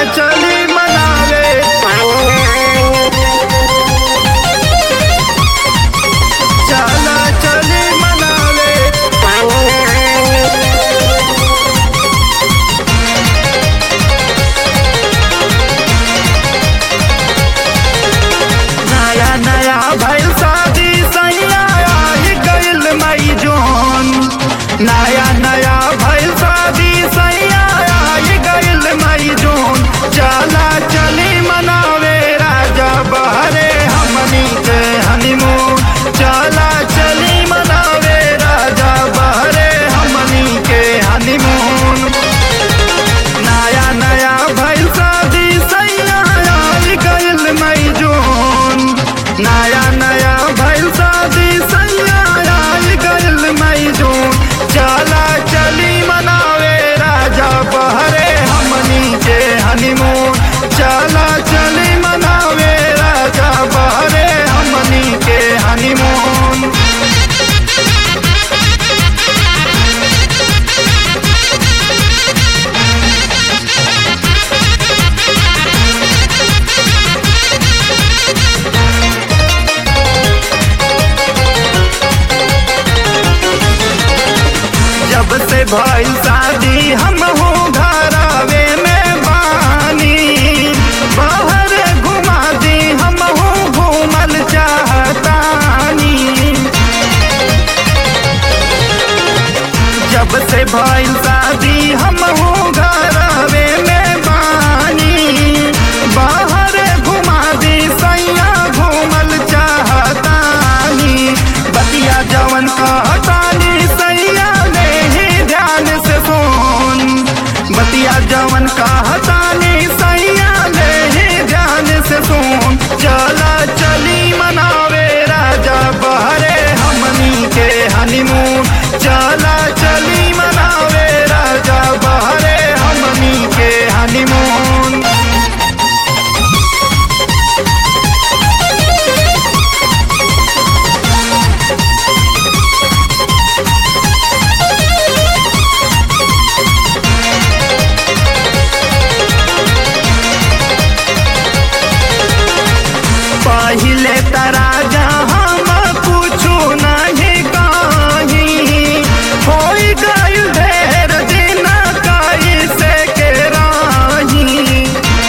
चली मनावे। चला चली मनावे। नया नया भइल शादी सैया आई गइल मई जोन। नया नया भइल शादी सैया आई गइल मई जोन। चला चली मनावे राजा बहरे हमनी के हनीमून। चला चली मनावे राजा बहरे हमनी के हनीमून। नया नया भइल शादी सैया आई गइल मई जोन। नया नया भइल शादी सैया आई गइल मई जोन। चला चली मनावे राजा बहरे हमनी के हनीमून। चला चली मनावे राजा बहरे हमनी के हनीमून। जब से भइल शादी हम हो घरवे में बानी। बाहर घुमा दी हम हो घूमल चाहतानी। जब से भइल शादी हम हो घरवे में बानी। बाहर घुमा दी सैया घूमल चाहतानी। बतिया जवन कहतानी सैया बतिया जवन कहतानी सैया ले ध्यान से सुन। चला चली मनावे राजा बहरे हमनी के हनीमून। चला चली मनावे राजा बहरे हमनी के हनीमून। पहिले तराजा हम कुछु नहीं कहीं। होई गइल ढेर दिन कैसे के राही।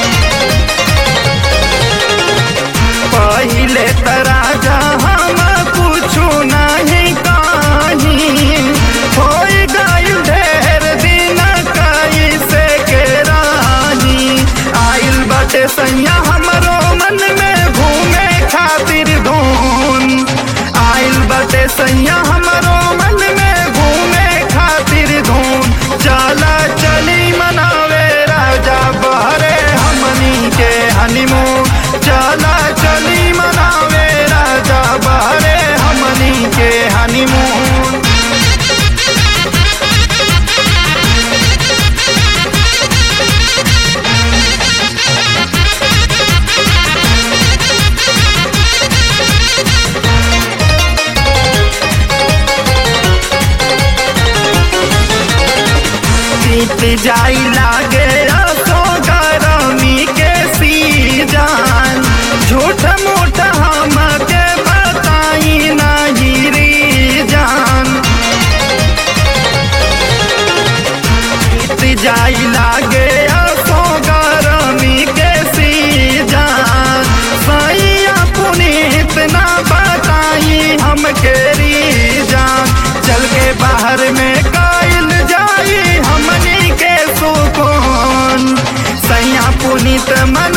पहिले तराजा हम कुछु नहीं कहीं। होई गइल ढेर दिन कैसे के राही। आइल बाटे सैया हमरो मन में घूमे खातिर धून। आइल बाटे सैया हमरो मन में घूमे खातिर धून। चला चली मनावे राजा बहरे हमनी के हनीमून। चला चली मनावे राजा बहरे हमनी के हनीमून। बीत जाई लागे असो गरमी के सीजन। झूठ मूठ हमके बताई नहीं रीजन। बीत जाई लागे असो गरमी के सीजन। सैया पुनीत ना बताई हमके रीजन। चल के बाहर में काइल जाई हमनी के सुकून। सैया पुनीत